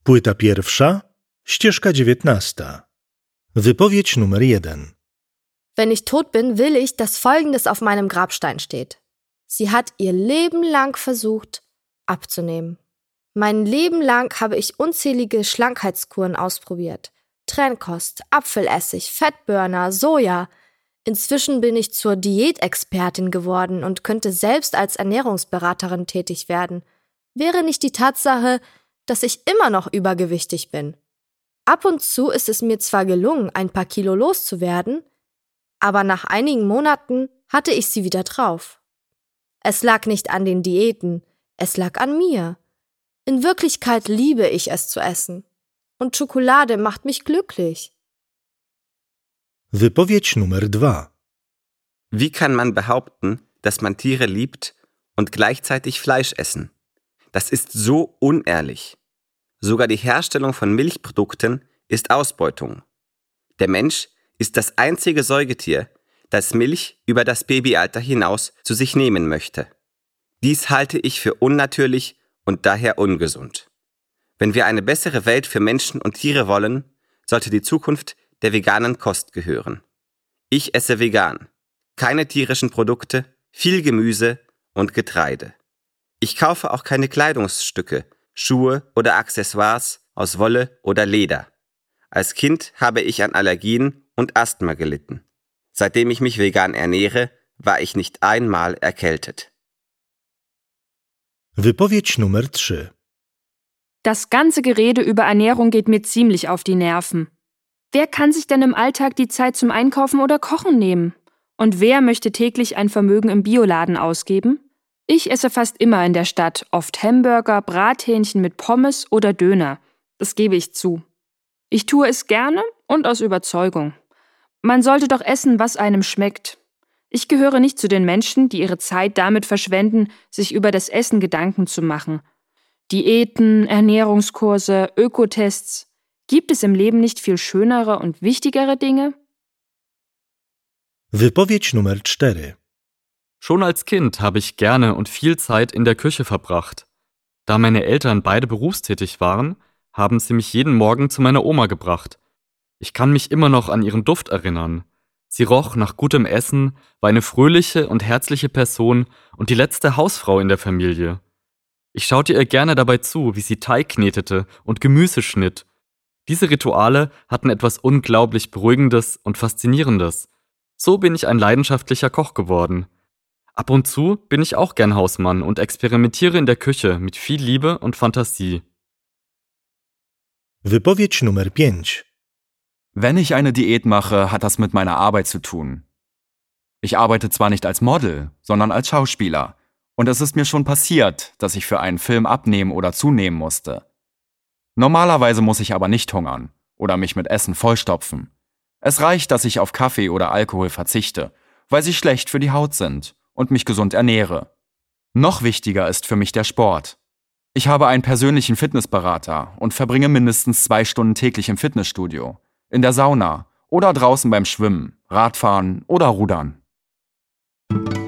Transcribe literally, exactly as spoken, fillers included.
Płyta pierwsza, ścieżka dziewiętnasta. Wypowiedź numer jeden. Wenn ich tot bin, will ich, dass Folgendes auf meinem Grabstein steht. Sie hat ihr Leben lang versucht, abzunehmen. Mein Leben lang habe ich unzählige Schlankheitskuren ausprobiert. Trennkost, Apfelessig, Fettburner, Soja. Inzwischen bin ich zur Diätexpertin geworden und könnte selbst als Ernährungsberaterin tätig werden. Wäre nicht die Tatsache, dass ich immer noch übergewichtig bin. Ab und zu ist es mir zwar gelungen, ein paar Kilo loszuwerden, aber nach einigen Monaten hatte ich sie wieder drauf. Es lag nicht an den Diäten, es lag an mir. In Wirklichkeit liebe ich es zu essen. Und Schokolade macht mich glücklich. Wypowiedź numer dwa. Wie kann man behaupten, dass man Tiere liebt und gleichzeitig Fleisch essen? Das ist so unehrlich. Sogar die Herstellung von Milchprodukten ist Ausbeutung. Der Mensch ist das einzige Säugetier, das Milch über das Babyalter hinaus zu sich nehmen möchte. Dies halte ich für unnatürlich und daher ungesund. Wenn wir eine bessere Welt für Menschen und Tiere wollen, sollte die Zukunft der veganen Kost gehören. Ich esse vegan, keine tierischen Produkte, viel Gemüse und Getreide. Ich kaufe auch keine Kleidungsstücke, Schuhe oder Accessoires aus Wolle oder Leder. Als Kind habe ich an Allergien und Asthma gelitten. Seitdem ich mich vegan ernähre, war ich nicht einmal erkältet. Wypowiedź numer trzy. Das ganze Gerede über Ernährung geht mir ziemlich auf die Nerven. Wer kann sich denn im Alltag die Zeit zum Einkaufen oder Kochen nehmen? Und wer möchte täglich ein Vermögen im Bioladen ausgeben? Ich esse fast immer in der Stadt, oft Hamburger, Brathähnchen mit Pommes oder Döner. Das gebe ich zu. Ich tue es gerne und aus Überzeugung. Man sollte doch essen, was einem schmeckt. Ich gehöre nicht zu den Menschen, die ihre Zeit damit verschwenden, sich über das Essen Gedanken zu machen. Diäten, Ernährungskurse, Ökotests. Gibt es im Leben nicht viel schönere und wichtigere Dinge? Wypowiedź numer cztery. Schon als Kind habe ich gerne und viel Zeit in der Küche verbracht. Da meine Eltern beide berufstätig waren, haben sie mich jeden Morgen zu meiner Oma gebracht. Ich kann mich immer noch an ihren Duft erinnern. Sie roch nach gutem Essen, war eine fröhliche und herzliche Person und die letzte Hausfrau in der Familie. Ich schaute ihr gerne dabei zu, wie sie Teig knetete und Gemüse schnitt. Diese Rituale hatten etwas unglaublich Beruhigendes und Faszinierendes. So bin ich ein leidenschaftlicher Koch geworden. Ab und zu bin ich auch gern Hausmann und experimentiere in der Küche mit viel Liebe und Fantasie. Wypowiedź numer pięć. Wenn ich eine Diät mache, hat das mit meiner Arbeit zu tun. Ich arbeite zwar nicht als Model, sondern als Schauspieler. Und es ist mir schon passiert, dass ich für einen Film abnehmen oder zunehmen musste. Normalerweise muss ich aber nicht hungern oder mich mit Essen vollstopfen. Es reicht, dass ich auf Kaffee oder Alkohol verzichte, weil sie schlecht für die Haut sind und mich gesund ernähre. Noch wichtiger ist für mich der Sport. Ich habe einen persönlichen Fitnessberater und verbringe mindestens zwei Stunden täglich im Fitnessstudio, in der Sauna oder draußen beim Schwimmen, Radfahren oder Rudern.